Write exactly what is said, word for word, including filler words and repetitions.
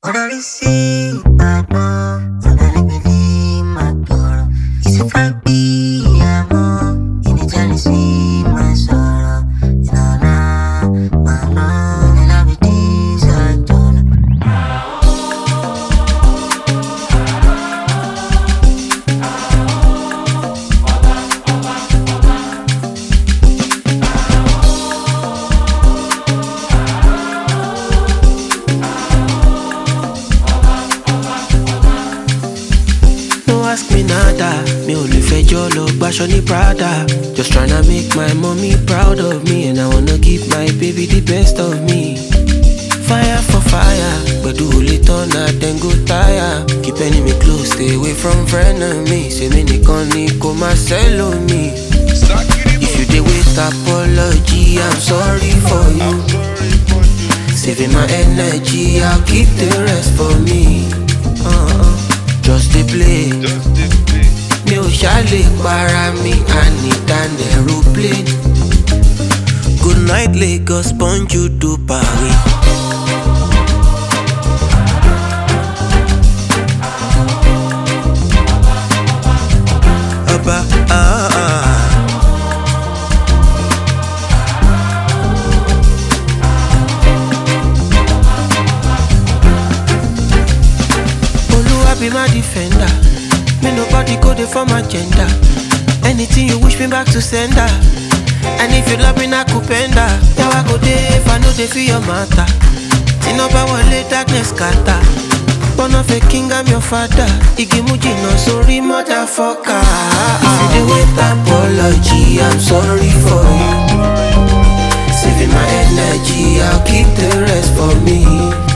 Already see bad man, already believe my door. It's a fight be a more, in the jealousy, my sorrow. You know, nah, my no, and I be these I don't. Ask me nada, mi ò lè fẹjọ́ lọ gbàṣọ ní Prada. Just tryna make my mommy proud of me, and I wanna give my baby the best of me. Fire for fire, gbẹ̀du ò lè tán na dem go tire. Keep enemy close, stay away from frenemies. Ṣèmi nìkan ni kò máa sẹ́lò mi. If you dey wait apology, I'm sorry for you. Saving my energy, I'll keep the rest for me. Uh-uh. Just dey play. Mi ò ṣàlè para mi, I need an aeroplane. Good night Lagos, bonjour to Paris. Aba, ah, ah. Oluwa be my defender. Me nobody go there for my gender. Anything you wish me back to sender. And if you love me na kupenda. Now I go there if I know they feel your matter. See no power let darkness scatter. Born of a king, I'm your father. Igimuji no sorry motherfucker. If you do with apology, I'm sorry for you. Saving my energy, I'll keep the rest for me.